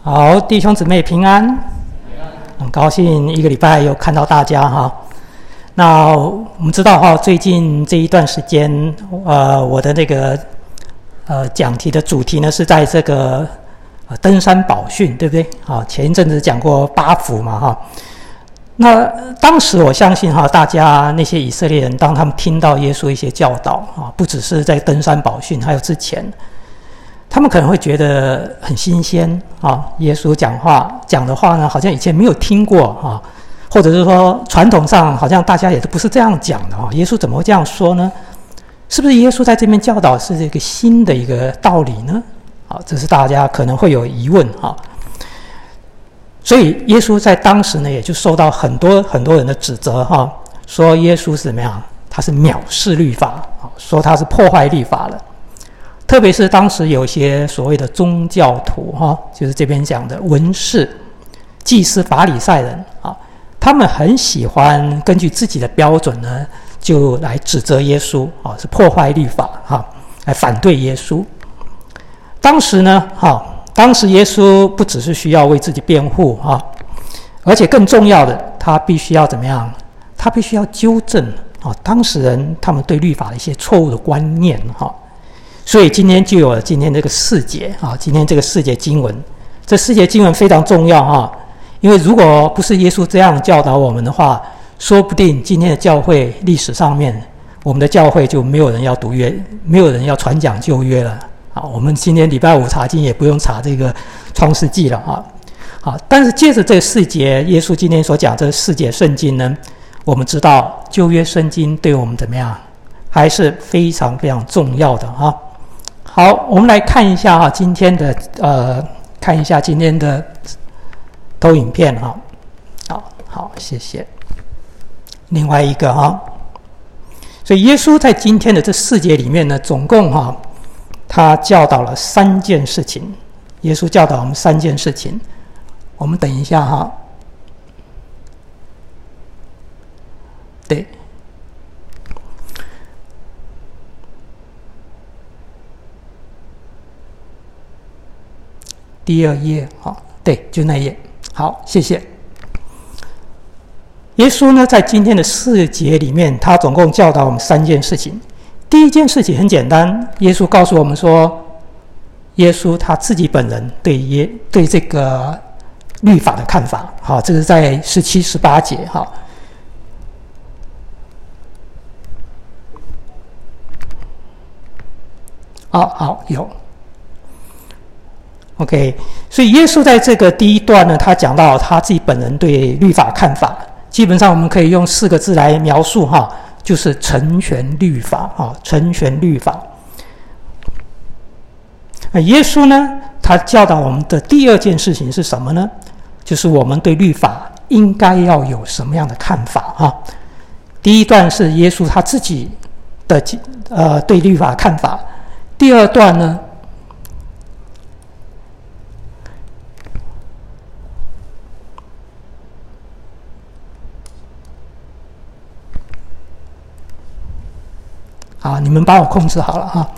好，弟兄姊妹平安，很高兴一个礼拜又看到大家哈。那我们知道哈，最近这一段时间，我的那个讲题的主题呢是在这个登山宝训，对不对？啊，前一阵子讲过8福嘛哈。那当时我相信哈，大家那些以色列人，当他们听到耶稣一些教导啊，不只是在登山宝训，还有之前。他们可能会觉得很新鲜啊，耶稣讲的话呢，好像以前没有听过啊，或者是说传统上好像大家也都不是这样讲的啊，耶稣怎么会这样说呢？是不是耶稣在这边教导是这个新的一个道理呢？啊，这是大家可能会有疑问啊。所以耶稣在当时呢，也就受到很多人的指责哈，说耶稣是怎么样？他是藐视律法啊，说他是破坏律法了。特别是当时有些所谓的宗教徒哈，就是这边讲的文士、祭司、法利赛人啊，他们很喜欢根据自己的标准呢，就来指责耶稣啊，是破坏律法哈，来反对耶稣。当时耶稣不只是需要为自己辩护哈，而且更重要的，他必须要怎么样？他必须要纠正啊，当事人他们对律法的一些错误的观念哈。所以今天就有了今天这个4节啊，今天这个4节经文，这4节经文非常重要哈，因为如果不是耶稣这样教导我们的话，说不定今天的教会历史上面，我们的教会就没有人要读约，没有人要传讲旧约了啊。我们今天礼拜5查经也不用查这个创世纪了啊。好，但是借着这4节，耶稣今天所讲这4节圣经呢，我们知道旧约圣经对我们怎么样，还是非常非常重要的啊。好，我们来看一下哈，今天的投影片哈。好，谢谢。另外一个哈，所以耶稣在今天的这4节里面呢，总共哈，他教导了3件事情。耶稣教导我们3件事情，我们等一下哈。对。第2页，好，对，就那页。好，谢谢。耶稣呢，在今天的4节里面，他总共教导我们3件事情。第一件事情很简单，耶稣告诉我们说，耶稣他自己本人对这个律法的看法。好，这是在17、18节。好，好，有。OK， 所以耶稣在这个第一段呢，他讲到他自己本人对律法看法，基本上我们可以用4个字来描述哈，就是成全律法哈，成全律法。耶稣呢，他教导我们的第2件事情是什么呢？就是我们对律法应该要有什么样的看法哈。第一段是耶稣他自己的对律法看法，第2段呢，好，你们帮我控制好了哈。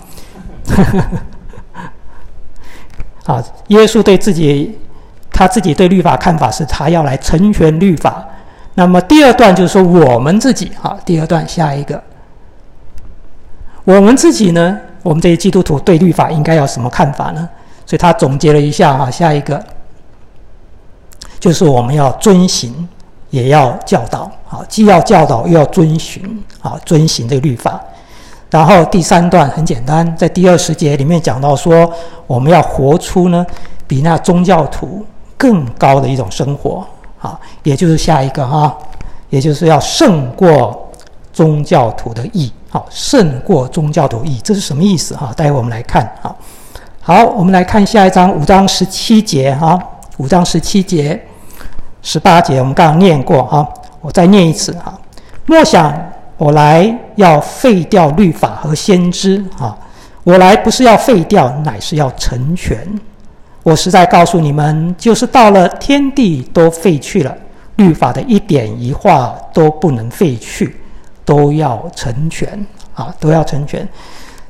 好，耶稣对他自己对律法看法是，他要来成全律法。那么第2段就是说我们自己，好，第2段下一个，我们自己呢，我们这些基督徒对律法应该要什么看法呢？所以他总结了一下哈，下一个就是我们要遵行，也要教导，好，既要教导又要遵循，好，遵行这个律法。然后第3段很简单，在第20节里面讲到说，我们要活出呢比那宗教徒更高的一种生活，啊，也就是下一个哈，也就是要胜过宗教徒的义，好，胜过宗教徒义，这是什么意思哈？待会我们来看啊。好，我们来看下一章5章17节哈，5章17节、18节我们刚刚念过哈，我再念一次哈。莫想我来要废掉律法和先知啊！我来不是要废掉，乃是要成全。我实在告诉你们，就是到了天地都废去了，律法的一点一画都不能废去，都要成全啊！都要成全。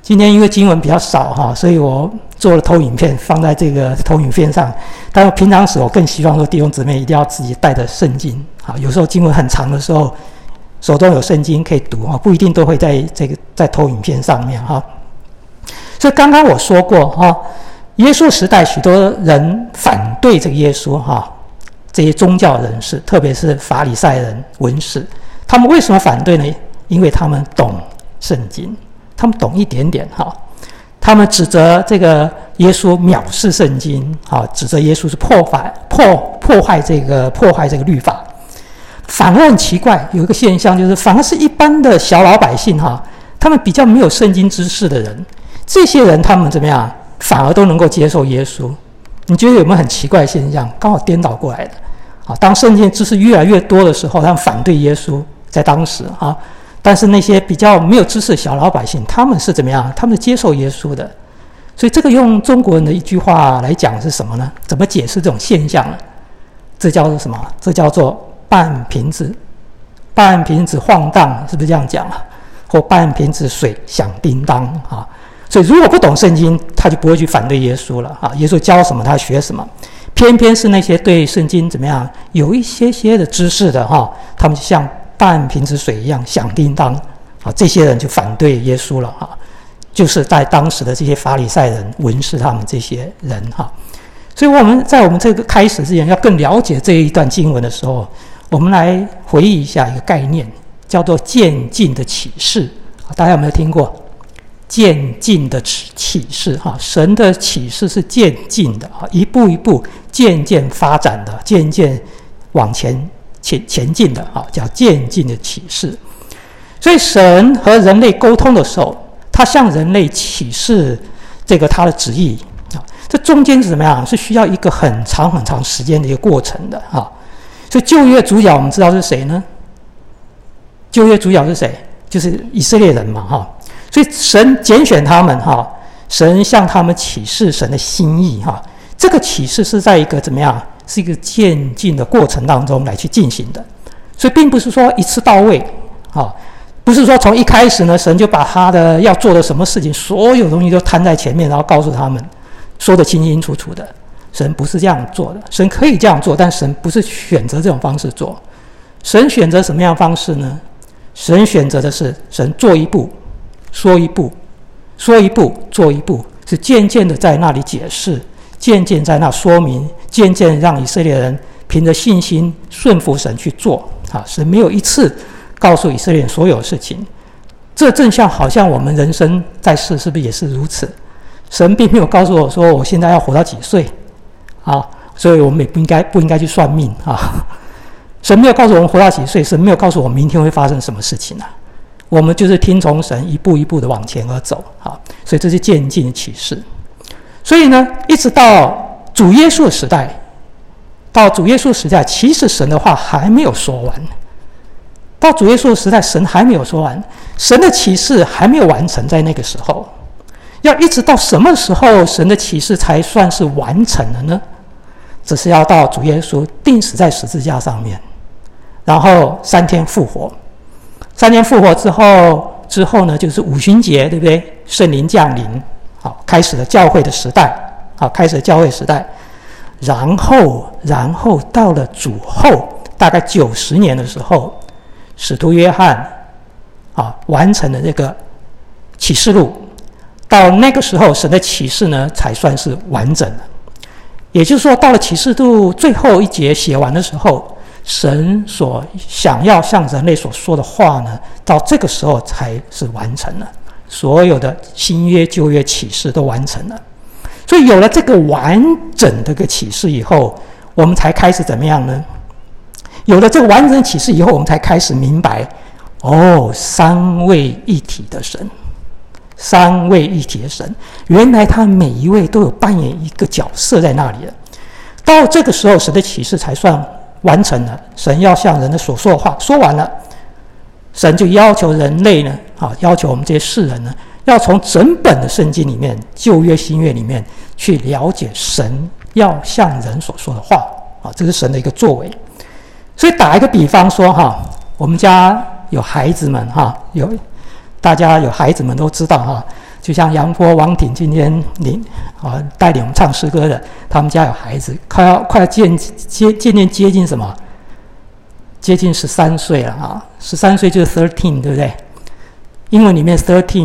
今天因为经文比较少哈，所以我做了投影片放在这个投影片上。但是平常时我更希望说弟兄姊妹一定要自己带着圣经，好，有时候经文很长的时候，手中有圣经可以读啊，不一定都会在投影片上面哈。所以刚刚我说过哈，耶稣时代许多人反对这个耶稣哈，这些宗教人士，特别是法利赛人、文士，他们为什么反对呢？因为他们懂圣经，他们懂一点点哈，他们指责这个耶稣藐视圣经，哈，指责耶稣是破坏这个律法。反而很奇怪，有一个现象就是，反而是一般的小老百姓哈，他们比较没有圣经知识的人，这些人他们怎么样，反而都能够接受耶稣。你觉得有没有很奇怪的现象？刚好颠倒过来的。好，当圣经知识越来越多的时候，他们反对耶稣，在当时啊。但是那些比较没有知识的小老百姓，他们是怎么样？他们是接受耶稣的。所以这个用中国人的一句话来讲是什么呢？怎么解释这种现象呢？这叫做什么？这叫做半瓶子晃荡，是不是这样讲啊？或半瓶子水响叮当啊？所以如果不懂圣经，他就不会去反对耶稣了啊！耶稣教什么，他学什么。偏偏是那些对圣经怎么样有一些的知识的哈，他们就像半瓶子水一样响叮当啊！这些人就反对耶稣了哈，就是在当时的这些法利赛人、文士他们这些人哈。所以我们在我们这个开始之前，要更了解这一段经文的时候，我们来回忆一下一个概念，叫做渐进的启示。大家有没有听过？渐进的启示哈，神的启示是渐进的啊，一步一步渐渐发展的，渐渐往前进的啊，叫渐进的启示。所以神和人类沟通的时候，他向人类启示这个他的旨意啊，这中间是怎么样？是需要一个很长很长时间的一个过程的啊。所以旧约主角我们知道是谁呢？旧约主角是谁？就是以色列人嘛哈。所以神拣选他们哈，神向他们启示神的心意哈。这个启示是在一个怎么样？是一个渐进的过程当中来去进行的。所以并不是说一次到位啊，不是说从一开始呢，神就把他的要做的什么事情，所有东西都摊在前面，然后告诉他们，说得清清楚楚的。神不是这样做的，神可以这样做，但神不是选择这种方式做。神选择什么样的方式呢？神选择的是神做一步。说一步，说一步，做一步，是渐渐的在那里解释，渐渐在那说明，渐渐让以色列人凭着信心顺服神去做啊！神没有一次告诉以色列人所有事情，这正像好像我们人生在世是不是也是如此？神并没有告诉我说我现在要活到几岁啊，所以我们也不应该去算命啊。神没有告诉我们活到几岁，神没有告诉我们明天会发生什么事情啊。我们就是听从神一步一步的往前而走啊，所以这是渐进的启示。所以呢，一直到主耶稣的时代，其实神的话还没有说完。到主耶稣的时代，神还没有说完，神的启示还没有完成，在那个时候，要一直到什么时候神的启示才算是完成了呢？只是要到主耶稣钉死在十字架上面，然后3天复活。3天复活之后呢，就是五旬节，对不对？圣灵降临，好，开始了教会的时代，好，开始了教会时代。然后到了主后大概90年的时候，使徒约翰完成了这个启示录。到那个时候，神的启示呢才算是完整的。也就是说，到了启示录最后一节写完的时候，神所想要向人类所说的话呢，到这个时候才是完成了，所有的新约旧约启示都完成了。所以有了这个完整的个启示以后，我们才开始怎么样呢？有了这个完整的启示以后，我们才开始明白，三位一体的神，原来他每一位都有扮演一个角色在那里了。到这个时候，神的启示才算完成了，神要向人的所说的话说完了，神就要求人类呢，要求我们这些世人呢，要从整本的圣经里面，旧约新约里面去了解神要向人所说的话这是神的一个作为。所以打一个比方说我们家有孩子们大家有孩子们都知道就像杨波、王挺今天带领我们唱诗歌的，他们家有孩子，快要渐渐接近什么？接近13岁了啊！13岁就是 13， 对不对？英文里面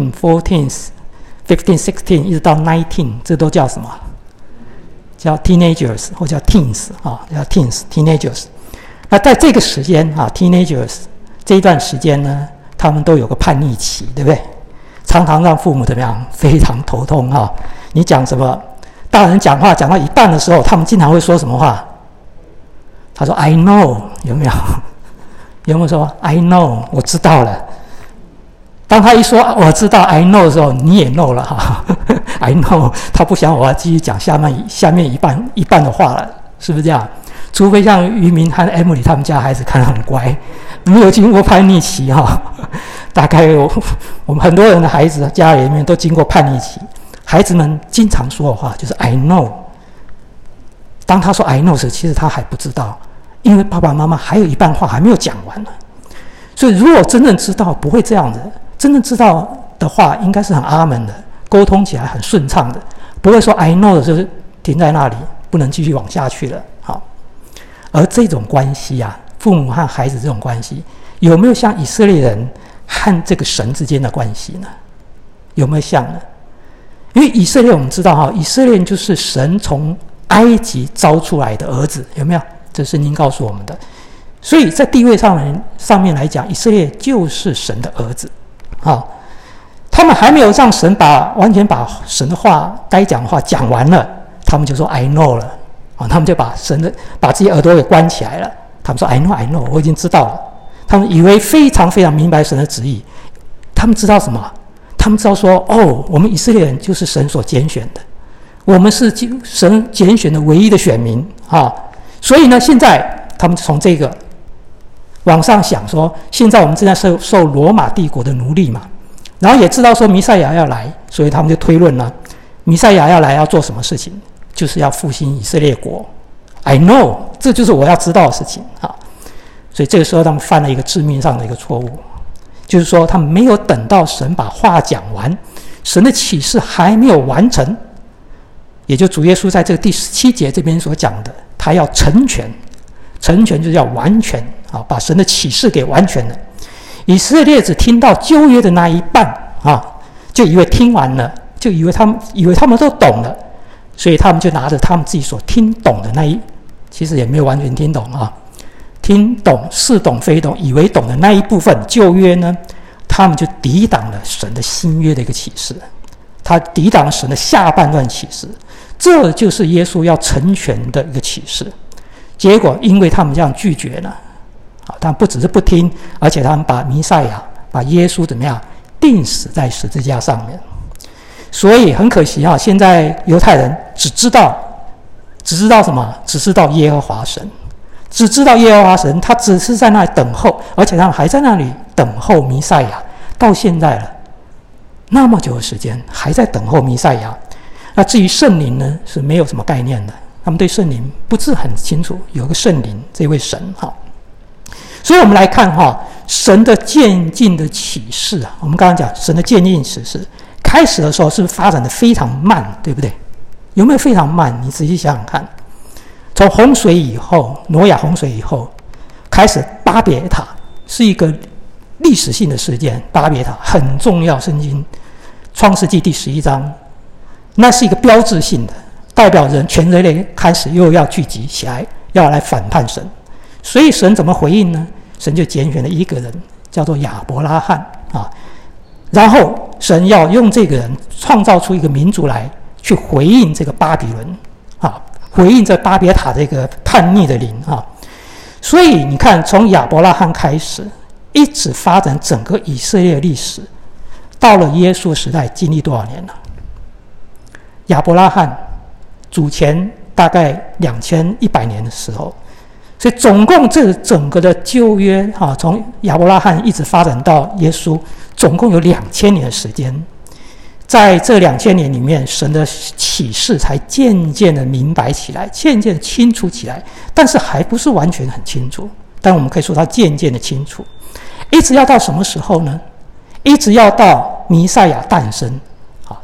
13、14、15、16，一直到19，这都叫什么？叫 teenagers 或叫 teens 叫 teenagers。那在这个时间teenagers 这一段时间呢，他们都有个叛逆期，对不对？常常让父母怎么样？非常头痛你讲什么？大人讲话讲到一半的时候，他们经常会说什么话？他说 "I know"， 有没有？有没有说 "I know"？ 我知道了。当他一说我知道 "I know" 的时候，你也 know 了"I know"， 他不想我要继续讲下面一半的话了，是不是这样？除非像于明和 Emily 他们家孩子看得很乖，没有经过叛逆期大概我们很多人的孩子家里面都经过叛逆期，孩子们经常说的话就是 "I know"。当他说 "I know" 时，其实他还不知道，因为爸爸妈妈还有一半话还没有讲完呢。所以如果真正知道，不会这样子。真正知道的话，应该是很阿门的，沟通起来很顺畅的，不会说 "I know" 的时候停在那里，不能继续往下去了。而这种关系父母和孩子这种关系，有没有像以色列人和这个神之间的关系呢？有没有像呢？因为以色列我们知道以色列人就是神从埃及招出来的儿子，有没有？这是圣经告诉我们的。所以在地位上面来讲，以色列就是神的儿子他们还没有让神完全把神的话该讲的话讲完了，他们就说 "I know" 了他们就把自己耳朵给关起来了。他们说 "I know", 我已经知道了。他们以为非常非常明白神的旨意。他们知道什么？他们知道说我们以色列人就是神所拣选的，我们是神拣选的唯一的选民所以呢，现在他们从这个往上想说，现在我们正在受罗马帝国的奴隶嘛，然后也知道说弥赛亚要来，所以他们就推论了，弥赛亚要来要做什么事情，就是要复兴以色列国。I know， 这就是我要知道的事情所以这个时候他们犯了一个致命上的一个错误，就是说他们没有等到神把话讲完，神的启示还没有完成，也就主耶稣在这个第17节这边所讲的，他要成全，成全就是要完全把神的启示给完全了。以色列只听到旧约的那一半就以为听完了，就以为他们都懂了，所以他们就拿着他们自己所听懂的其实也没有完全听懂听懂似懂非懂，以为懂的那一部分旧约呢，他们就抵挡了神的新约的一个启示，他抵挡了神的下半段启示，这就是耶稣要成全的一个启示。结果因为他们这样拒绝了他们不只是不听，而且他们把弥赛亚把耶稣怎么样钉死在十字架上面。所以很可惜现在犹太人只知道什么？只知道耶和华神，只知道耶和华神，他只是在那里等候，而且他们还在那里等候弥赛亚，到现在了那么久的时间还在等候弥赛亚。那至于圣灵呢，是没有什么概念的，他们对圣灵不是很清楚，有个圣灵这位神所以我们来看神的渐进的启示我们刚刚讲神的渐进启示开始的时候是不是发展的非常慢，对不对？有没有非常慢？你仔细想想看，从洪水以后，挪亚洪水以后开始，巴别塔是一个历史性的事件，巴别塔很重要，圣经创世纪第11章，那是一个标志性的，代表全人类开始又要聚集起来，要来反叛神。所以神怎么回应呢？神就拣选了一个人，叫做亚伯拉罕然后神要用这个人创造出一个民族来，去回应这个巴比伦回应这巴别塔这个叛逆的灵所以你看，从亚伯拉罕开始，一直发展整个以色列历史，到了耶稣时代，经历多少年了？亚伯拉罕主前大概2100年的时候，所以总共这整个的旧约从亚伯拉罕一直发展到耶稣，总共有2000年的时间。在这2000年里面，神的启示才渐渐的明白起来，渐渐的清楚起来，但是还不是完全很清楚，但我们可以说它渐渐的清楚。一直要到什么时候呢？一直要到弥赛亚诞生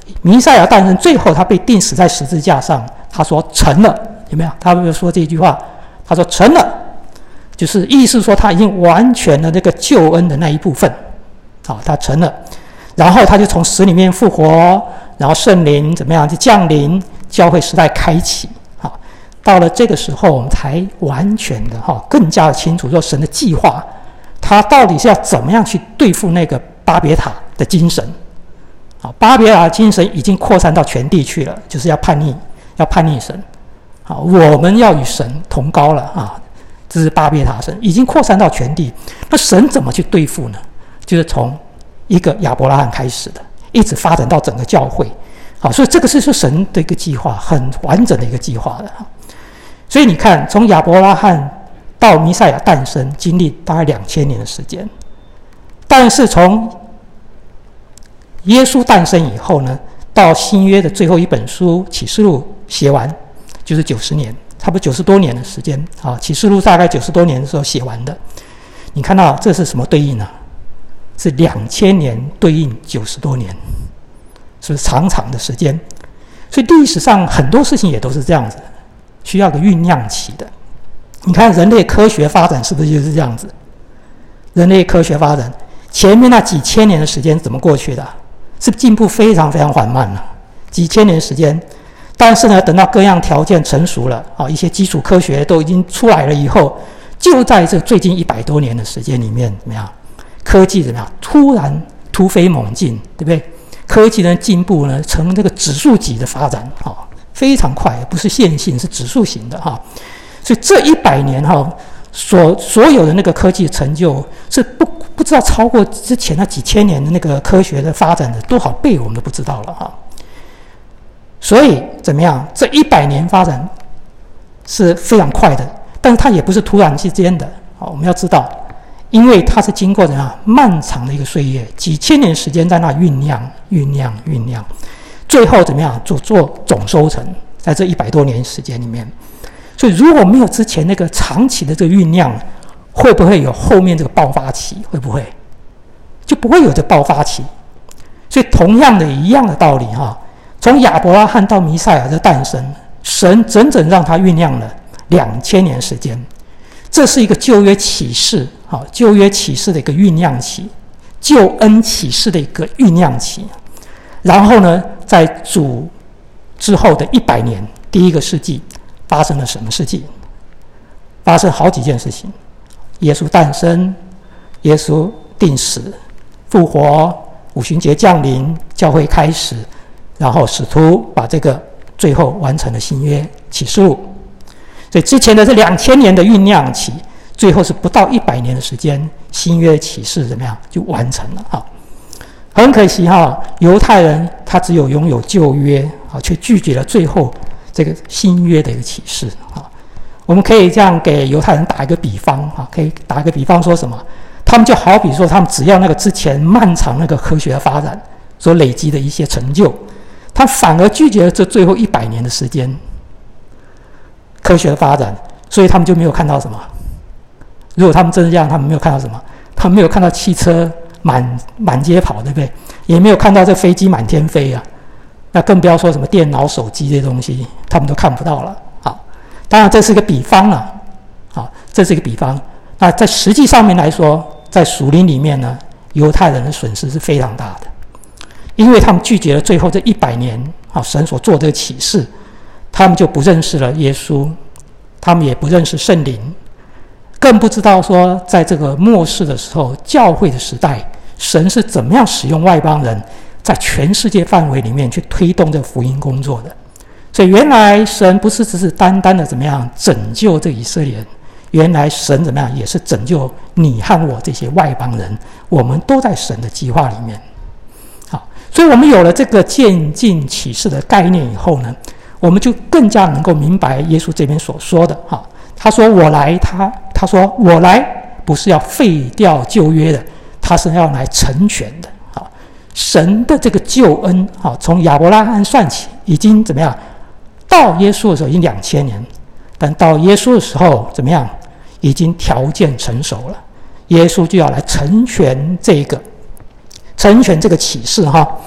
弥赛亚诞生，最后他被钉死在十字架上，他说成了，有没有？他没有说这句话，他说成了，就是意思说他已经完全了那个救恩的那一部分，好，他成了，然后他就从死里面复活，然后圣灵怎么样就降临，教会时代开启，好，到了这个时候，我们才完全的更加的清楚说神的计划，他到底是要怎么样去对付那个巴别塔的精神。好，巴别塔的精神已经扩散到全地去了，就是要叛逆神。好，我们要与神同高了啊！这是巴别塔神已经扩散到全地。那神怎么去对付呢？就是从一个亚伯拉罕开始的，一直发展到整个教会。好，所以这个是神的一个计划，很完整的一个计划的。所以你看，从亚伯拉罕到弥赛亚诞生，经历大概2000年的时间。但是从耶稣诞生以后呢，到新约的最后一本书启示录写完，就是90年，差不多90多年的时间啊。启示录大概90多年的时候写完的。你看到这是什么对应呢？是2000年对应90多年，是不是长长的时间？所以历史上很多事情也都是这样子，需要个酝酿期的。你看人类科学发展是不是就是这样子？人类科学发展前面那几千年的时间怎么过去的？是进步非常非常缓慢了，几千年时间。但是呢，等到各样条件成熟了，一些基础科学都已经出来了以后，就在这最近100多年的时间里面，怎么样？科技怎么样？突然突飞猛进，对不对？科技的进步呢，呈这个指数级的发展，非常快，不是线性，是指数型的哈。所以这100年所有的那个科技成就是不知道超过之前那几千年的那个科学的发展的多少倍，我们都不知道了哈。所以怎么样？这100年发展是非常快的，但是它也不是突然之间的。我们要知道，因为它是经过怎样漫长的一个岁月，几千年时间在那酝酿，最后怎么样做总收成，在这100多年时间里面。所以如果没有之前那个长期的这个酝酿，会不会有后面这个爆发期？会不会就不会有这爆发期？所以同样的一样的道理哈，从亚伯拉罕到弥赛亚的诞生，神整整让他酝酿了2000年时间。这是一个旧约启示，旧约启示的一个酝酿期，救恩启示的一个酝酿期。然后呢，在主之后的100年，第一个世纪发生了什么事情？发生好几件事情。耶稣诞生，耶稣钉死、复活，五旬节降临，教会开始，然后使徒把这个最后完成了新约启示录。所以之前的这2000年的酝酿期，最后是不到100年的时间，新约启示怎么样就完成了哈。很可惜哈，犹太人他只有拥有旧约啊，却拒绝了最后这个新约的一个启示啊。我们可以这样给犹太人打一个比方啊，可以打一个比方说什么？他们就好比说，他们只要那个之前漫长那个科学的发展所累积的一些成就，他反而拒绝了这最后100年的时间科学的发展，所以他们就没有看到什么。如果他们真的这样，他们没有看到什么？他们没有看到汽车满街跑，对不对？也没有看到这飞机满天飞啊，那更不要说什么电脑、手机这些东西，他们都看不到了。好，当然这是一个比方了，好，这是一个比方。那在实际上面来说，在属灵里面呢，犹太人的损失是非常大的，因为他们拒绝了最后这100年神所做的启示，他们就不认识了耶稣，他们也不认识圣灵，更不知道说在这个末世的时候，教会的时代，神是怎么样使用外邦人在全世界范围里面去推动这个福音工作的。所以原来神不是只是单单的怎么样拯救这以色列人，原来神怎么样也是拯救你和我这些外邦人，我们都在神的计划里面。好，所以我们有了这个渐进启示的概念以后呢，我们就更加能够明白耶稣这边所说的哈。他说我来，他说我来不是要废掉旧约的，他是要来成全的。好，神的这个救恩，好，从亚伯拉罕算起，已经怎么样？到耶稣的时候已经2000年，但到耶稣的时候怎么样？已经条件成熟了，耶稣就要来成全这个启示哈。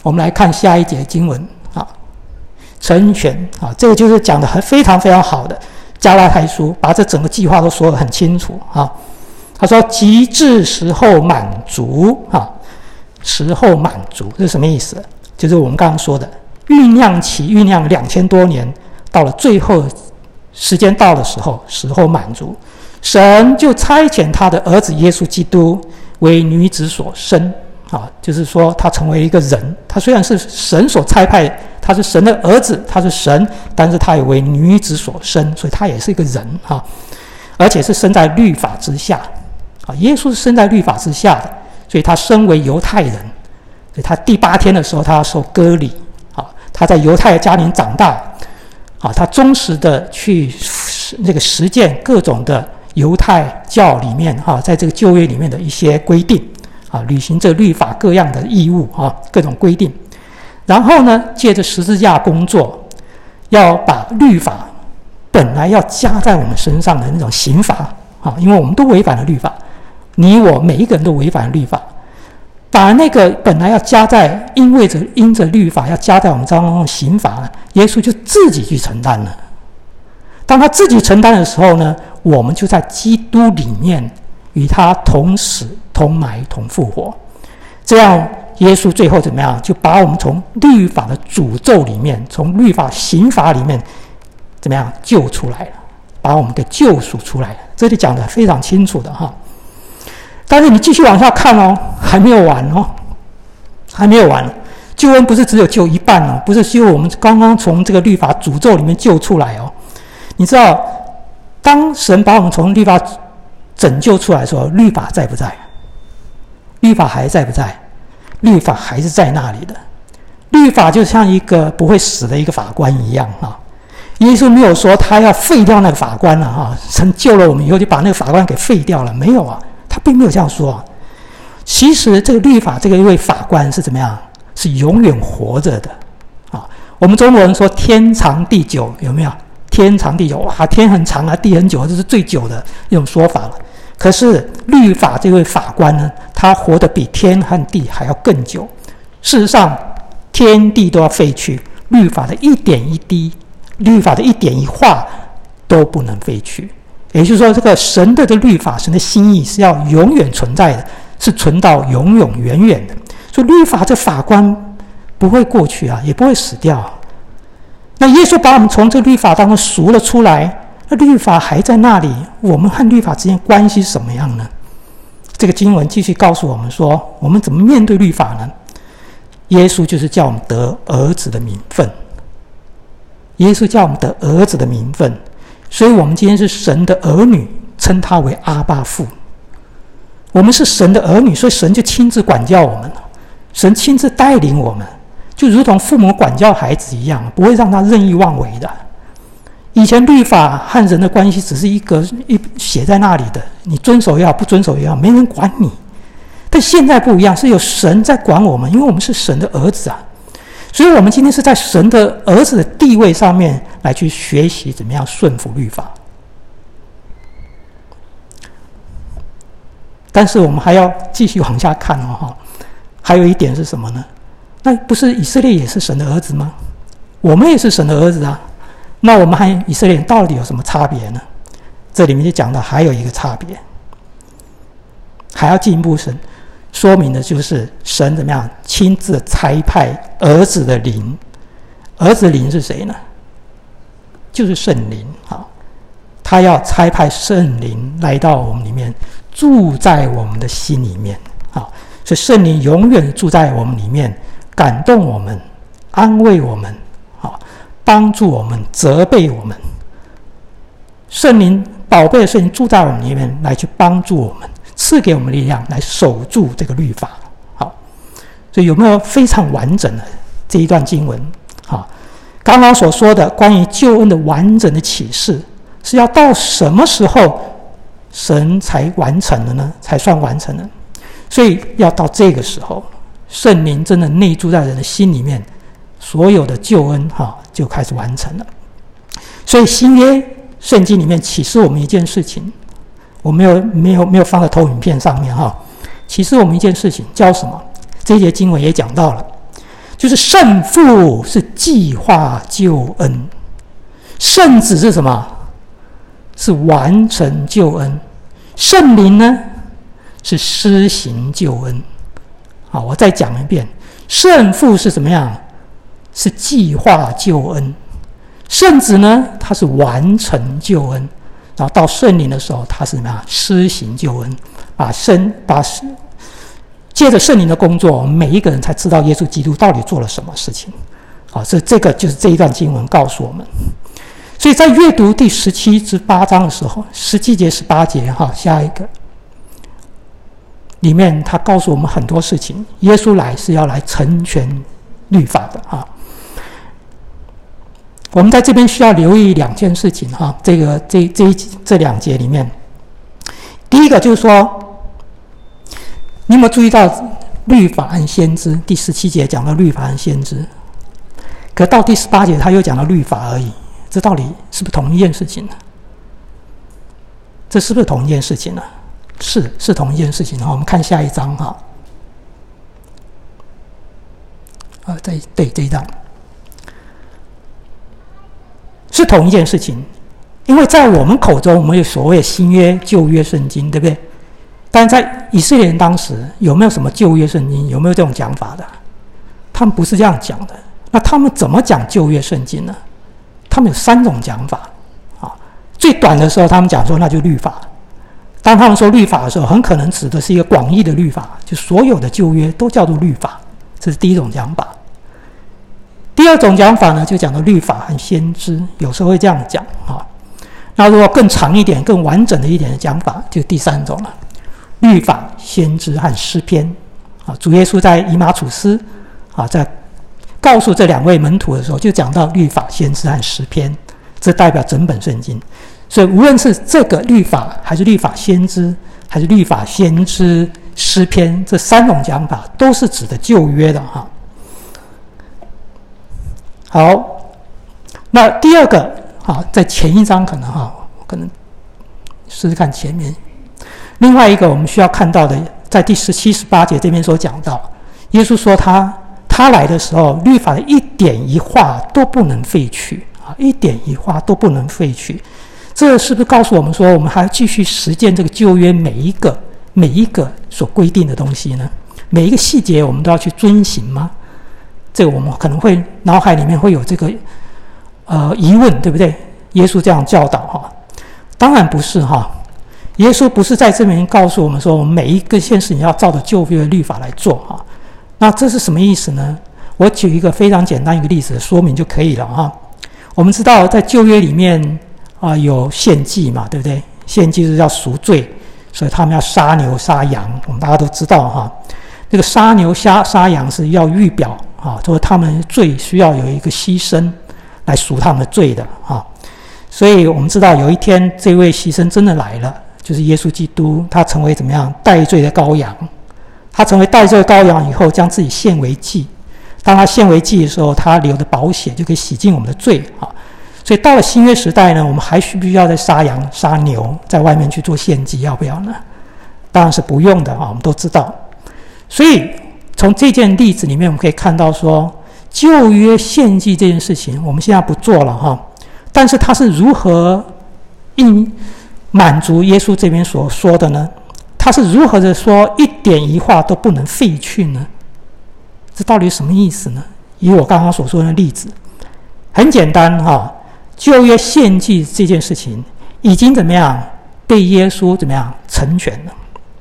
我们来看下一节经文啊，成全啊，这个就是讲的非常非常好的。加拉太书把这整个计划都说得很清楚啊。他说：“及至时候满足啊，时候满足，这是什么意思？就是我们刚刚说的，酝酿2000多年，到了最后时间到的时候，时候满足，神就差遣他的儿子耶稣基督为女子所生啊，就是说他成为一个人。他虽然是神所差派，他是神的儿子，他是神，但是他也为女子所生，所以他也是一个人啊，而且是生在律法之下啊。耶稣是生在律法之下的，所以他身为犹太人，所以他第8天的时候他要受割礼啊。他在犹太的家庭长大啊，他忠实的去实践各种的犹太教里面啊，在这个旧约里面的一些规定啊，履行这律法各样的义务啊，各种规定。然后呢，借着十字架工作，要把律法本来要加在我们身上的那种刑罚啊，因为我们都违反了律法，你我每一个人都违反了律法，把那个本来要加在因着律法要加在我们当中的刑罚呢，耶稣就自己去承担了。当他自己承担的时候呢，我们就在基督里面与他同死、同埋、同复活。这样耶稣最后怎么样？就把我们从律法的诅咒里面，从律法刑罚里面怎么样救出来了，把我们给救赎出来了。这里讲得非常清楚的哈。但是你继续往下看哦，还没有完哦，还没有完。救恩不是只有救一半哦，不是只有我们刚刚从这个律法诅咒里面救出来哦。你知道，当神把我们从律法拯救出来的时候，律法在不在？律法还在不在？律法还是在那里的。律法就像一个不会死的一个法官一样啊。耶稣没有说他要废掉那个法官了啊，神救了我们以后就把那个法官给废掉了，没有啊，他并没有这样说啊。其实这个律法这个一位法官是怎么样？是永远活着的啊。我们中国人说天长地久，有没有？天长地久，哇，天很长啊，地很久，这是最久的一种说法了。可是律法这位法官呢，他活得比天和地还要更久。事实上，天地都要废去，律法的一点一滴，律法的一点一画都不能废去。也就是说，这个神的律法，神的心意是要永远存在的，是存到永永远远的。所以律法这法官不会过去啊，也不会死掉。那耶稣把我们从这律法当中赎了出来，那律法还在那里，我们和律法之间关系是什么样呢？这个经文继续告诉我们说，我们怎么面对律法呢？耶稣就是叫我们得儿子的名分，耶稣叫我们得儿子的名分，所以我们今天是神的儿女，称他为阿爸父。我们是神的儿女，所以神就亲自管教我们，神亲自带领我们，就如同父母管教孩子一样，不会让他任意妄为的。以前律法和人的关系只是一写在那里的，你遵守也好，不遵守也好，没人管你。但现在不一样，是有神在管我们，因为我们是神的儿子啊。所以我们今天是在神的儿子的地位上面来去学习怎么样顺服律法。但是我们还要继续往下看哦，还有一点是什么呢？那不是以色列也是神的儿子吗？我们也是神的儿子啊。那我们和以色列人到底有什么差别呢？这里面就讲到还有一个差别，还要进一步说明的就是神怎么样亲自差派儿子的灵。儿子的灵是谁呢？就是圣灵啊，他要差派圣灵来到我们里面，住在我们的心里面啊。所以圣灵永远住在我们里面，感动我们，安慰我们啊，帮助我们，责备我们。圣灵宝贝的圣灵住在我们里面，来去帮助我们，赐给我们力量来守住这个律法。好，所以有没有非常完整的这一段经文？好，刚刚所说的关于救恩的完整的启示，是要到什么时候神才完成了呢？才算完成了？所以要到这个时候，圣灵真的内住在人的心里面，所有的救恩就开始完成了。所以新约圣经里面启示我们一件事情，我没有放在投影片上面启示我们一件事情，叫什么？这一节经文也讲到了， 就是圣父是计划救恩，圣子是什么？是完成救恩，圣灵呢是施行救恩。好，我再讲一遍，圣父是怎么样？是计划救恩，圣子呢他是完成救恩，然后到圣灵的时候他是怎么样？施行救恩，借着圣灵的工作，我们每一个人才知道耶稣基督到底做了什么事情。好，这个就是这一段经文告诉我们。所以在阅读第17至8章的时候，17节18节下一个里面他告诉我们很多事情，耶稣来是要来成全律法的我们在这边需要留意2件事情这2节里面，第一个就是说，你有没有注意到律法和先知？第17节讲到律法和先知，可到第18节他又讲到律法而已，这到底是不是同一件事情呢？这是不是同一件事情呢？是同一件事情。我们看下一章对这一章是同一件事情，因为在我们口中，我们有所谓的新约、旧约圣经，对不对？但在以色列人当时有没有什么旧约圣经？有没有这种讲法的？他们不是这样讲的。那他们怎么讲旧约圣经呢？他们有3种讲法最短的时候，他们讲说那就是律法。当他们说律法的时候，很可能指的是一个广义的律法，就所有的旧约都叫做律法，这是第一种讲法。第二种讲法呢，就讲到律法和先知，有时候会这样讲那如果更长一点、更完整的一点的讲法，就第3种了，律法、先知和诗篇主耶稣在以马处斯在告诉这2位门徒的时候，就讲到律法、先知和诗篇，这代表整本圣经。所以无论是这个律法，还是律法先知，还是律法先知诗篇，这3种讲法都是指的旧约的好，那第二个在前一章可能试试看前面。另外一个我们需要看到的，在第17、18节这边所讲到，耶稣说他来的时候，律法的一点一画都不能废去一点一画都不能废去。这是不是告诉我们说，我们还要继续实践这个旧约每一个所规定的东西呢？每一个细节我们都要去遵行吗？这个我们可能会脑海里面会有这个疑问，对不对？耶稣这样教导当然不是耶稣不是在这边告诉我们说，我们每一个件事情要照着旧约律法来做那这是什么意思呢？我举一个非常简单一个例子说明就可以了我们知道在旧约里面有献祭嘛，对不对？献祭是要赎罪，所以他们要杀牛杀羊，我们大家都知道这个杀牛杀羊是要预表说他们罪需要有一个牺牲来赎他们的罪的所以我们知道有一天这位牺牲真的来了，就是耶稣基督，他成为怎么样代罪的羔羊。他成为代罪的羔羊以后，将自己献为祭。当他献为祭的时候，他流的宝血就可以洗净我们的罪所以到了新约时代呢，我们还需不需要再杀羊杀牛在外面去做献祭？要不要呢？当然是不用的我们都知道。所以从这件例子里面，我们可以看到说，旧约献祭这件事情，我们现在不做了但是它是如何满足耶稣这边所说的呢？他是如何的说一点一画都不能废去呢？这到底什么意思呢？以我刚刚所说的例子，很简单旧约献祭这件事情已经怎么样被耶稣怎么样成全了。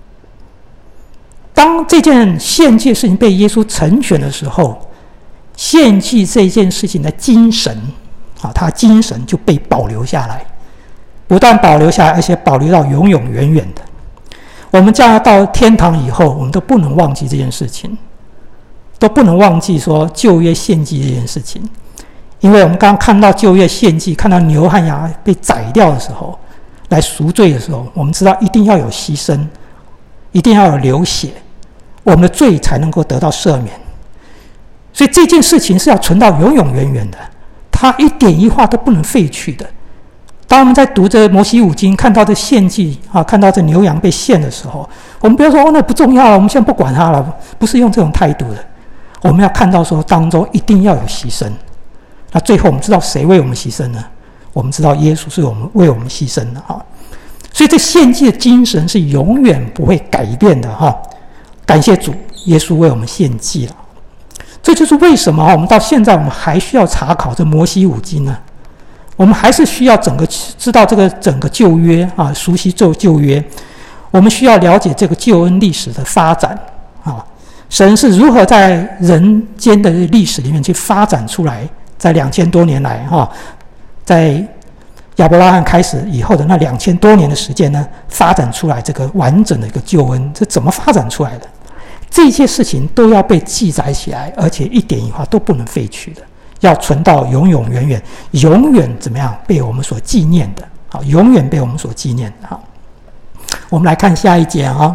当这件献祭的事情被耶稣成全的时候，献祭这件事情的精神他精神就被保留下来，不但保留下来，而且保留到永永远远的。我们将来到天堂以后，我们都不能忘记这件事情，都不能忘记说旧约献祭这件事情。因为我们刚刚看到旧约献祭，看到牛和羊被宰掉的时候，来赎罪的时候，我们知道一定要有牺牲，一定要有流血，我们的罪才能够得到赦免。所以这件事情是要存到永永远远的，它一点一画都不能废去的。当我们在读这摩西五经，看到这献祭看到这牛羊被献的时候，我们不要说那不重要了，我们现在不管它了，不是用这种态度的。 我们要看到说当中一定要有牺牲。那最后我们知道谁为我们牺牲呢？我们知道耶稣是为我们牺牲的哈。所以这献祭的精神是永远不会改变的哈。感谢主，耶稣为我们献祭了。这就是为什么我们到现在我们还需要查考这摩西五经呢？我们还是需要知道这个整个旧约啊，熟悉旧约。我们需要了解这个救恩历史的发展啊，神是如何在人间的历史里面去发展出来，在2000多年来哈，在亚伯拉罕开始以后的那2000多年的时间呢，发展出来这个完整的一个救恩，这怎么发展出来的？这些事情都要被记载起来，而且一点一划都不能废去的，要存到永永远远，永远怎么样被我们所纪念的？好，永远被我们所纪念的。好，我们来看下一节啊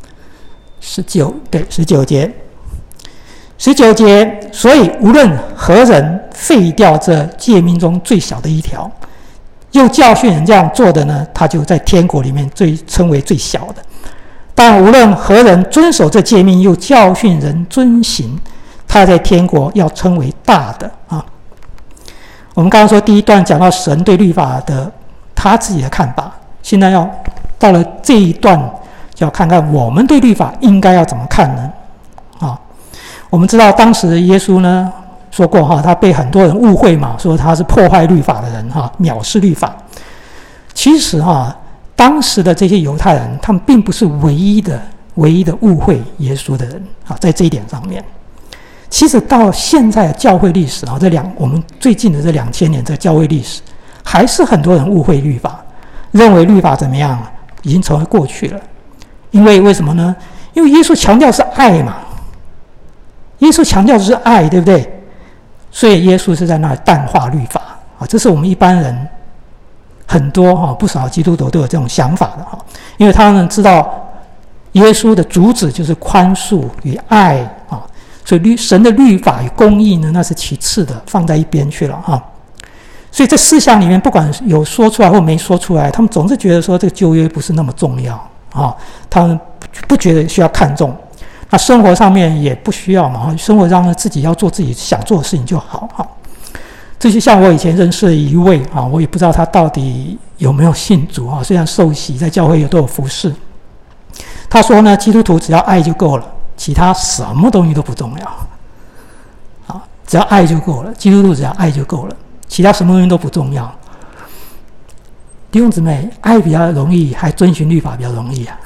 ，19节。19节，所以无论何人废掉这诫命中最小的一条，又教训人这样做的呢，他就在天国里面称为最小的。但无论何人遵守这诫命，又教训人遵行，他在天国要称为大的啊。我们刚刚说第一段讲到神对律法的他自己的看法，现在要到了这一段，就要看看我们对律法应该要怎么看呢？啊，我们知道当时耶稣呢说过哈，他被很多人误会嘛，说他是破坏律法的人哈，藐视律法。其实哈，当时的这些犹太人，他们并不是唯一的误会耶稣的人啊，在这一点上面。其实到现在的教会历史啊，我们最近的这2000年的教会历史，还是很多人误会律法，认为律法怎么样，已经成为过去了。为什么呢？因为耶稣强调是爱嘛，耶稣强调的是爱，对不对？所以耶稣是在那里淡化律法啊，这是我们一般人很多不少基督徒都有这种想法的哈，因为他们知道耶稣的主旨就是宽恕与爱啊，所以神的律法与公义呢，那是其次的，放在一边去了哈。所以在思想里面，不管有说出来或没说出来，他们总是觉得说这个旧约不是那么重要啊，他们不觉得需要看重。那生活上面也不需要嘛，生活上自己要做自己想做的事情就好哈。这就像我以前认识的一位啊，我也不知道他到底有没有信主啊，虽然受洗在教会都有服侍。他说呢，基督徒只要爱就够了，其他什么东西都不重要。啊，只要爱就够了，基督徒只要爱就够了，其他什么东西都不重要。弟兄姊妹，爱比较容易，还遵循律法比较容易啊。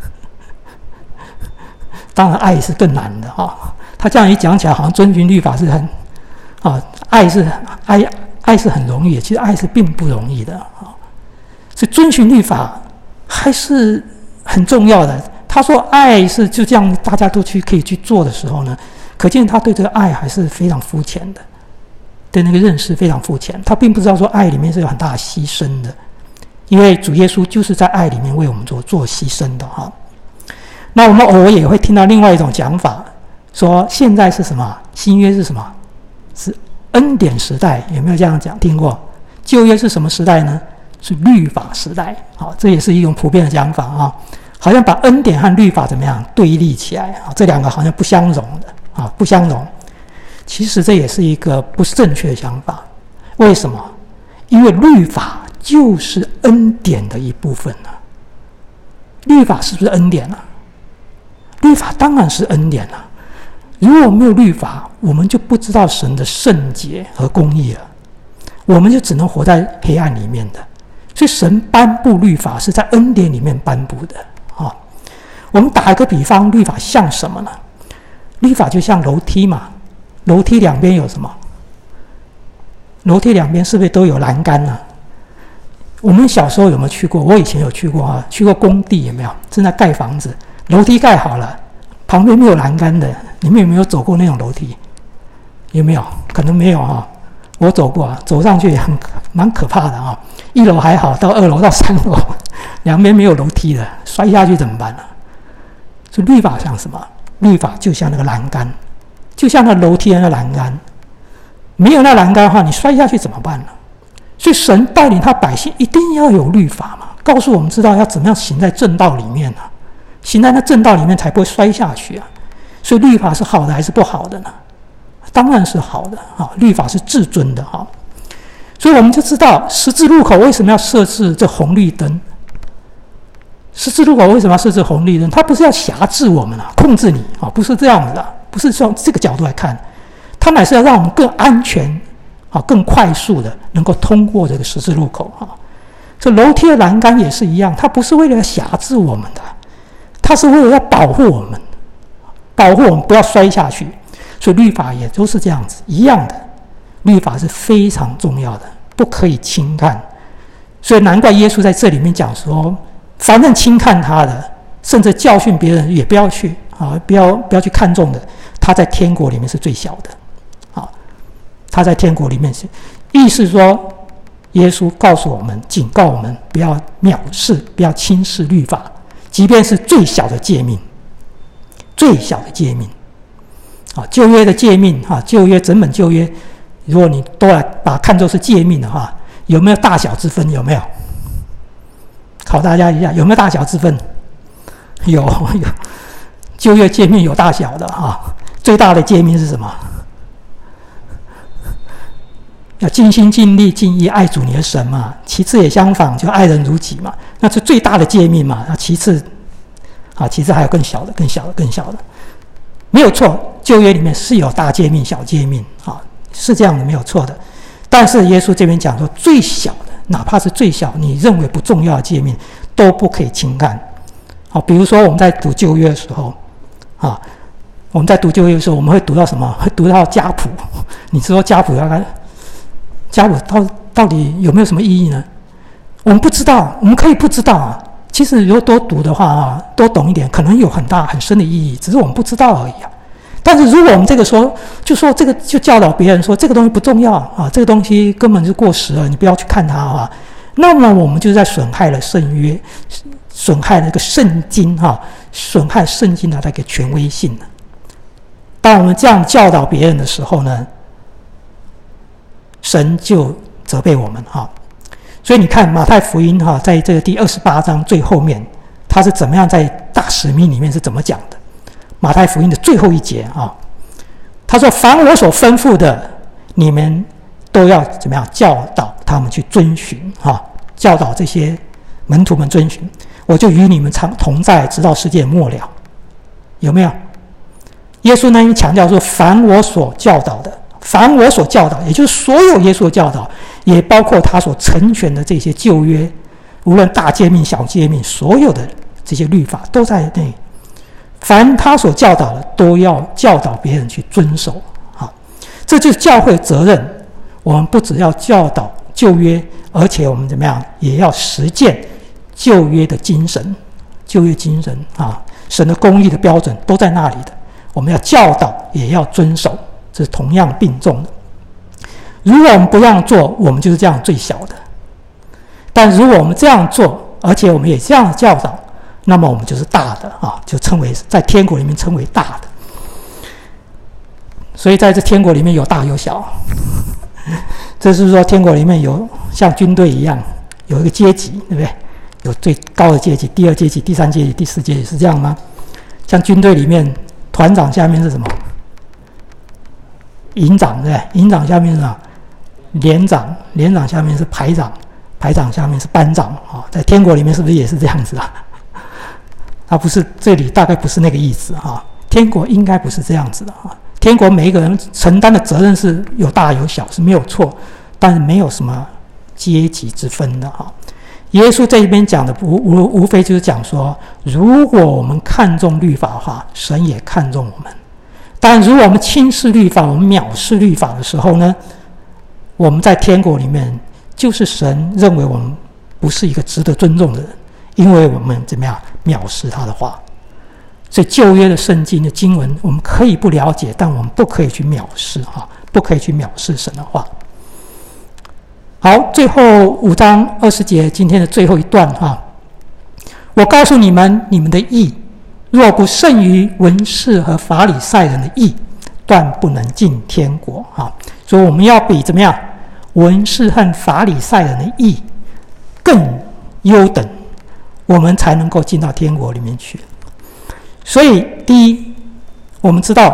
当然，爱是更难的哈。他这样一讲起来，好像遵循律法是很爱是很容易的，其实爱是并不容易的啊。所以遵循律法还是很重要的。他说爱是就这样，大家都可以去做的时候呢，可见他对这个爱还是非常肤浅的，对那个认识非常肤浅。他并不知道说爱里面是有很大的牺牲的，因为主耶稣就是在爱里面为我们做牺牲的哈。那我们偶尔也会听到另外一种讲法，说现在是什么？新约是什么？是恩典时代，有没有这样讲？听过？旧约是什么时代呢？是律法时代。好，这也是一种普遍的讲法啊，好像把恩典和律法怎么样对立起来啊？这两个好像不相容的啊，不相容。其实这也是一个不是正确的想法。为什么？因为律法就是恩典的一部分啊。律法是不是恩典啊？律法当然是恩典啊。如果没有律法，我们就不知道神的圣洁和公义了，我们就只能活在黑暗里面的。所以神颁布律法是在恩典里面颁布的啊。我们打一个比方，律法像什么呢？律法就像楼梯嘛，楼梯两边有什么？楼梯两边是不是都有栏杆呢？我们小时候有没有去过？我以前有去过啊，去过工地有没有？正在盖房子，楼梯盖好了，旁边没有栏杆的，你们有没有走过那种楼梯？有没有？可能没有哈。我走过啊，走上去也蛮可怕的啊。1楼还好，到2楼到3楼，两边没有楼梯的，摔下去怎么办呢？所以律法像什么？律法就像那个栏杆，就像那楼梯的那栏杆。没有那栏杆的话，你摔下去怎么办呢？所以神带领他百姓一定要有律法嘛，告诉我们知道要怎么样行在正道里面啊，行在那正道里面才不会摔下去啊。所以律法是好的还是不好的呢？ 当然是好的啊，律法是至尊的哈。所以我们就知道十字路口为什么要设置这红绿灯。十字路口为什么要设置红绿灯？它不是要辖制我们啊，控制你啊，不是这样子的，不是从这个角度来看，它乃是要让我们更安全啊、更快速的能够通过这个十字路口啊。这楼梯的栏杆也是一样，它不是为了要辖制我们的，它是为了要保护我们，保护我们不要摔下去。所以律法也都是这样子一样的，律法是非常重要的，不可以轻看。所以难怪耶稣在这里面讲说，凡正轻看他的，甚至教训别人也不要去啊，不要去看重的，他在天国里面是最小的啊。他在天国里面是，意思说，耶稣告诉我们，警告我们，不要藐视，不要轻视律法，即便是最小的诫命，最小的诫命啊，旧约的诫命啊，旧约整本旧约，如果你都来把它看作是诫命的话，有没有大小之分？有没有？考大家一下，有没有大小之分？有，旧约诫命有大小的啊。最大的诫命是什么？要尽心尽力尽意爱主你的神嘛。其次也相仿，就爱人如己嘛。那是最大的诫命嘛。那其次还有更小的，更小的，更小的，没有错。旧约里面是有大诫命、小诫命啊，是这样的，没有错的。但是耶稣这边讲说，最小的，哪怕是最小，你认为不重要的诫命，都不可以轻看。好，比如说我们在读旧约的时候，我们在读旧约的时候，我们会读到什么？会读到家谱。你知道家谱到底有没有什么意义呢？我们不知道，我们可以不知道啊。其实如果多读的话啊，多懂一点，可能有很大很深的意义，只是我们不知道而已啊。但是如果我们这个说这个就教导别人说这个东西不重要啊，这个东西根本就过时了，你不要去看它啊，那么我们就在损害了圣约，损害了这个圣经哈，损害圣经的那个权威性了。当我们这样教导别人的时候呢，神就责备我们哈。所以你看马太福音哈，在这个第28章最后面，他是怎么样在大使命里面是怎么讲的？马太福音的最后一节啊，他说：“凡我所吩咐的，你们都要怎么样教导他们去遵循啊？教导这些门徒们遵循，我就与你们同在，直到世界末了。”有没有？耶稣那边强调说：“凡我所教导的，凡我所教导，也就是所有耶稣的教导，也包括他所成全的这些旧约，无论大诫命、小诫命，所有的这些律法都在内。”凡他所教导的，都要教导别人去遵守。好，这就是教会的责任。我们不只要教导旧约，而且我们怎么样，也要实践旧约的精神。旧约精神啊，神的公义的标准都在那里的。我们要教导，也要遵守，这是同样并重的。如果我们不这样做，我们就是这样最小的；但如果我们这样做，而且我们也这样教导，那么我们就是大的啊，就称为在天国里面称为大的。所以在这天国里面有大有小，这是说天国里面有像军队一样有一个阶级，对不对？有最高的阶级、第二阶级、第三阶级、第四阶级，是这样吗？像军队里面，团长下面是什么？营长，对不对？营长下面是什么？连长，连长下面是排长，排长下面是班长啊。在天国里面是不是也是这样子啊？它不是，这里大概不是那个意思哈。天国应该不是这样子的哈。天国每一个人承担的责任是有大有小，是没有错，但是没有什么阶级之分的哈。耶稣这边讲的无非就是讲说，如果我们看重律法的话，神也看重我们；但如果我们轻视律法，我们藐视律法的时候呢，我们在天国里面，就是神认为我们不是一个值得尊重的人。因为我们怎么样藐视他的话，所以旧约的圣经的经文我们可以不了解，但我们不可以去藐视哈，不可以去藐视神的话。好，最后5章20节，今天的最后一段哈。我告诉你们，你们的义若不胜于文士和法利赛人的义，断不能进天国哈。所以我们要比怎么样，文士和法利赛人的义更优等，我们才能够进到天国里面去。所以第一，我们知道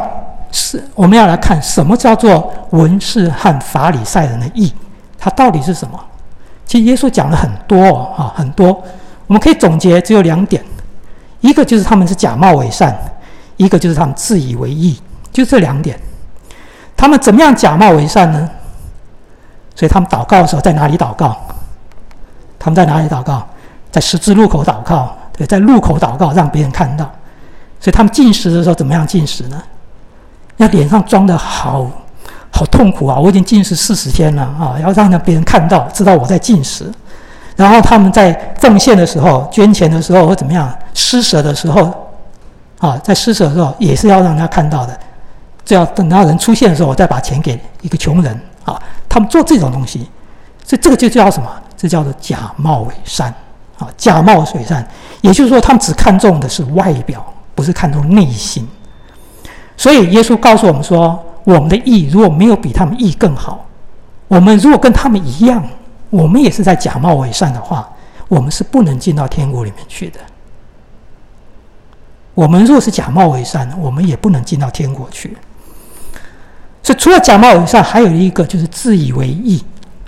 我们要来看什么叫做文士和法利赛人的义，它到底是什么？其实耶稣讲了很多很多，我们可以总结只有2点，一个就是他们是假冒伪善，一个就是他们自以为义，就这2点。他们怎么样假冒伪善呢？所以他们祷告的时候在哪里祷告？他们在哪里祷告？在十字路口祷告，对，在路口祷告，让别人看到。所以他们进食的时候怎么样进食呢？要脸上装的好痛苦啊！我已经进食40天了啊，要让别人看到，知道我在进食。然后他们在奉献的时候、捐钱的时候或怎么样、施舍的时候啊，在施舍的时候也是要让他看到的。只要等到人出现的时候，我再把钱给一个穷人啊。他们做这种东西，所以这个就叫什么？这叫做假冒伪善啊！假冒伪善，也就是说，他们只看重的是外表，不是看重内心。所以耶稣告诉我们说，我们的义如果没有比他们义更好，我们如果跟他们一样，我们也是在假冒伪善的话，我们是不能进到天国里面去的。我们若是假冒伪善，我们也不能进到天国去。所以除了假冒伪善，还有一个就是自以为义。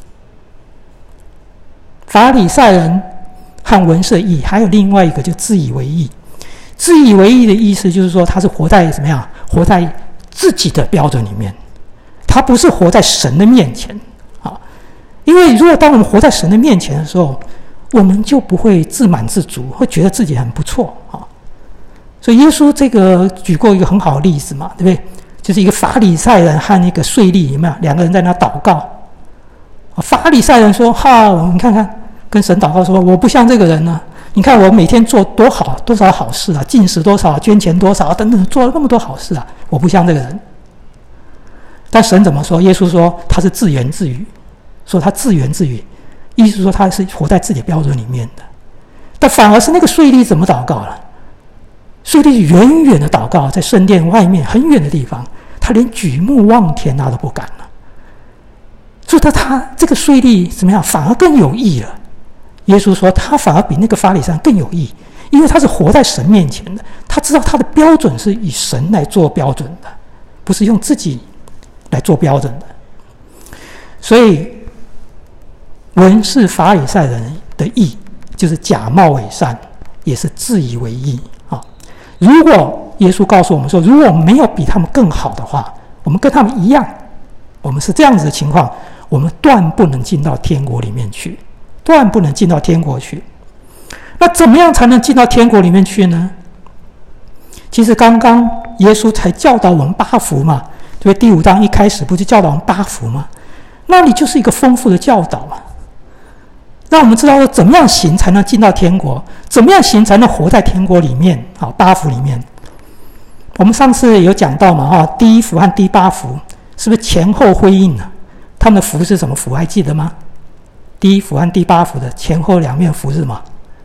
法利赛人和文士的义，还有另外一个就自以为义。自以为义的意思就是说，他是活在怎么样？活在自己的标准里面，他不是活在神的面前啊。因为如果当我们活在神的面前的时候，我们就不会自满自足，会觉得自己很不错啊。所以耶稣这个举过一个很好的例子嘛，对不对？就是一个法利赛人和一个税吏，有没有？2个人在那祷告。法利赛人说：“你看看，跟神祷告说，我不像这个人呢。你看我每天做多少好事啊，进食多少，捐钱多少等等，做了那么多好事啊，我不像这个人。”但神怎么说？耶稣说他是自言自语，说他自言自语，意思说他是活在自己的标准里面的。但反而是那个税吏怎么祷告了？税吏远远的祷告，在圣殿外面很远的地方，他连举目望天他都不敢了。所以他这个税吏怎么样？反而更有义了。耶稣说他反而比那个法利赛人更有义，因为他是活在神面前的，他知道他的标准是以神来做标准的，不是用自己来做标准的。所以文士法利赛人的义就是假冒伪善，也是自以为义啊。如果耶稣告诉我们说，如果我们没有比他们更好的话，我们跟他们一样，我们是这样子的情况，我们断不能进到天国里面去，断不能进到天国去。那怎么样才能进到天国里面去呢？其实刚刚耶稣才教导我们8福嘛，对不对？第5章一开始不就教导我们8福吗？那里就是一个丰富的教导嘛，让我们知道怎么样行才能进到天国，怎么样行才能活在天国里面。好，8福里面，我们上次有讲到嘛，第1福和第8福是不是前后呼应呢？他们的福是什么福？还记得吗？第1福和第8福的前后2面福是什么？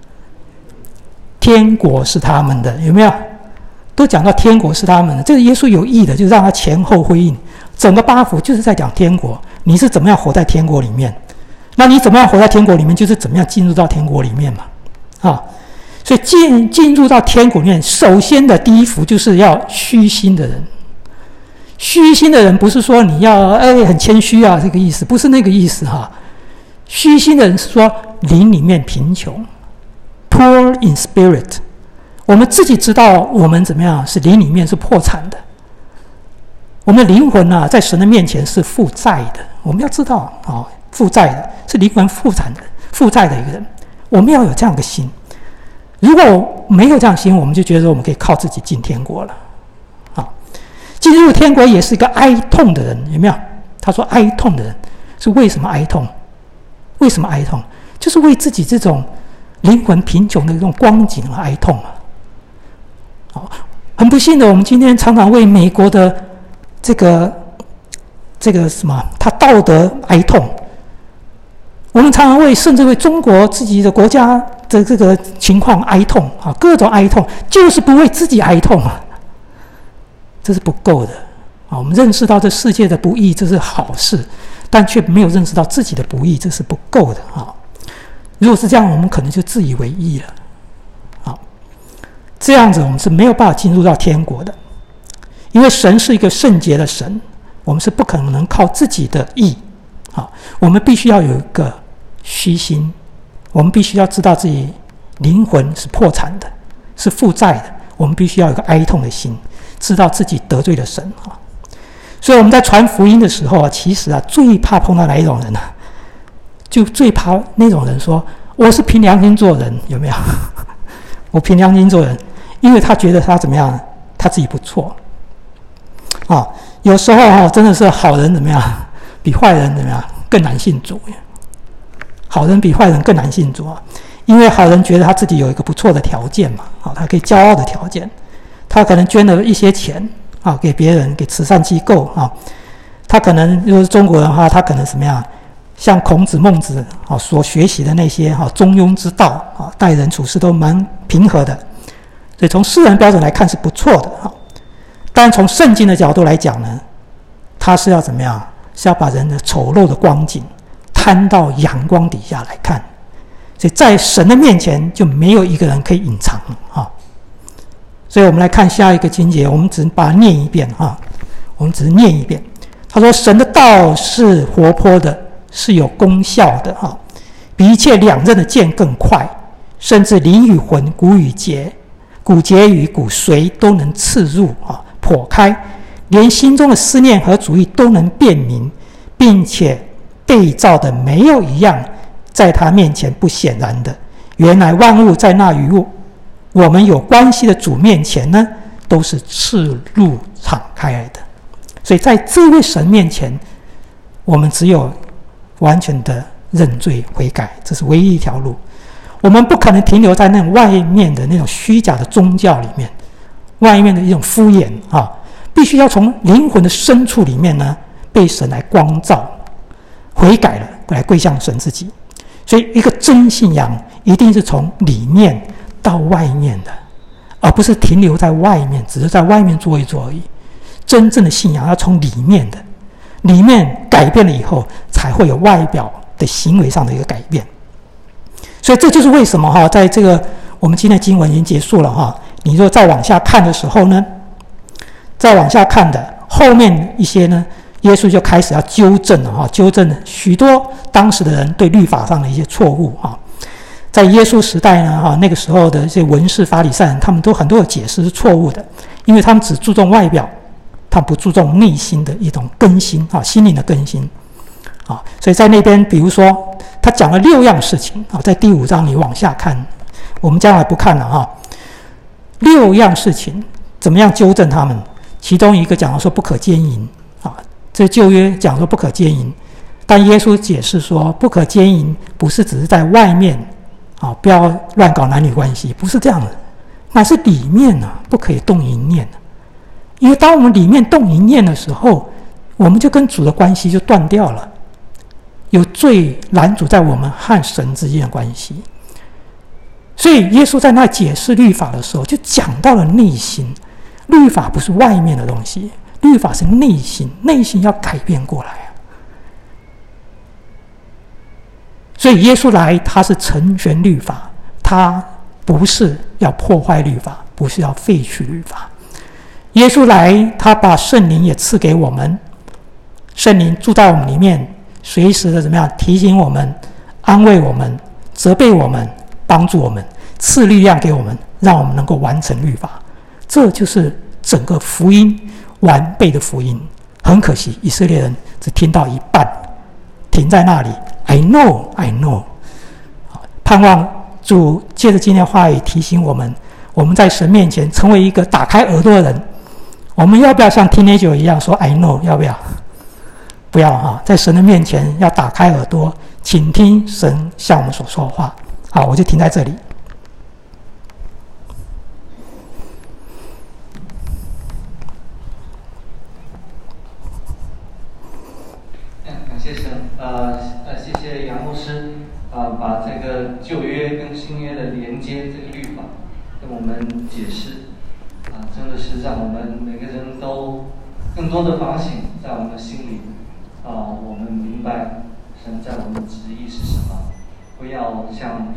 天国是他们的，有没有？都讲到天国是他们的，这个耶稣有意的，就让他前后呼应。整个8福就是在讲天国，你是怎么样活在天国里面？那你怎么样活在天国里面，就是怎么样进入到天国里面嘛。所以进入到天国里面，首先的第1福就是要虚心的人。虚心的人不是说你要很谦虚啊，这个意思不是那个意思哈。虚心的人是说灵里面贫穷 ，poor in spirit。我们自己知道我们怎么样是灵里面是破产的，我们的灵魂在神的面前是负债的。我们要知道负债的是灵魂负债的一个人，我们要有这样的心。如果没有这样的心，我们就觉得我们可以靠自己进天国了。进入天国也是一个哀痛的人，有没有？他说哀痛的人是为什么哀痛？为什么哀痛？就是为自己这种灵魂贫穷的这种光景而哀痛很不幸的，我们今天常常为美国的这个什么，他道德哀痛。我们常常甚至为中国自己的国家的这个情况哀痛各种哀痛，就是不为自己哀痛这是不够的我们认识到这世界的不义，这是好事，但却没有认识到自己的不义，这是不够的如果是这样，我们可能就自以为义了这样子我们是没有办法进入到天国的。 因为神是一个圣洁的神，我们是不可能靠自己的义，我们必须要有一个虚心，我们必须要知道自己灵魂是破产的，是负债的，我们必须要有一个哀痛的心，知道自己得罪了神。所以我们在传福音的时候其实最怕碰到哪一种人就最怕那种人说我是凭良心做人，有没有？我凭良心做人，因为他觉得他怎么样，他自己不错。有时候真的是好人怎么样，比坏人怎么样更难信主。好人比坏人更难信主因为好人觉得他自己有一个不错的条件嘛，他可以骄傲的条件，他可能捐了一些钱给别人，给慈善机构他可能如果是中国人的话，他可能怎么样，像孔子孟子所学习的那些中庸之道待人处事都蛮平和的，所以从世人标准来看是不错的但从圣经的角度来讲呢，他是要怎么样，是要把人的丑陋的光景摊到阳光底下来看，所以在神的面前就没有一个人可以隐藏所以我们来看下一个经节，我们只把它念一遍我们只是念一遍。他说神的道是活泼的，是有功效的比一切两刃的剑更快，甚至灵与魂、骨与节、骨节与骨髓都能刺入剖开，连心中的思念和主意都能辨明，并且被造的没有一样在他面前不显然的。原来万物在那与我们有关系的主面前呢，都是赤露敞开来的。所以在这位神面前，我们只有完全的认罪悔改，这是唯一一条路。我们不可能停留在那种外面的那种虚假的宗教里面，外面的一种敷衍必须要从灵魂的深处里面呢，被神来光照，悔改了，来归向神自己。所以一个真信仰一定是从里面到外面的，而不是停留在外面，只是在外面做一做而已。真正的信仰要从里面的，里面改变了以后，才会有外表的行为上的一个改变。所以这就是为什么在这个我们今天的经文已经结束了你如果再往下看的时候呢，再往下看的后面一些呢，耶稣就开始要纠正了纠正许多当时的人对律法上的一些错误在耶稣时代呢那个时候的这些文士法利赛人，他们都很多的解释是错误的，因为他们只注重外表，他不注重内心的一种更新心灵的更新所以在那边比如说他讲了6样事情在第5章你往下看，我们将来不看了6样事情怎么样纠正他们。其中一个讲说不可奸淫这旧约讲说不可奸淫，但耶稣解释说不可奸淫不是只是在外面不要乱搞男女关系，不是这样的，乃是里面不可以动淫念因为当我们里面动淫念的时候，我们就跟主的关系就断掉了，有罪拦阻在我们和神之间的关系。所以耶稣在那解释律法的时候就讲到了内心，律法不是外面的东西，律法是内心，内心要改变过来所以耶稣来他是成全律法，他不是要破坏律法，不是要废去律法。耶稣来他把圣灵也赐给我们，圣灵住在我们里面，随时的怎么样提醒我们，安慰我们，责备我们，帮助我们，赐力量给我们，让我们能够完成律法。这就是整个福音完备的福音。很可惜以色列人只听到一半，停在那里 I know 盼望主借着今天的话语提醒我们，我们在神面前成为一个打开耳朵的人。我们要不要像 teenager 一样说 I know？ 要不要？不要在神的面前要打开耳朵，倾听神向我们所说的话。好，我就停在这里。 感谢神，谢谢杨牧师把这个旧约跟新约的连接，这个律法跟我们解释真的是让我们每个人都更多的反省在我们的心里我们明白神在我们的旨意是什么，不要像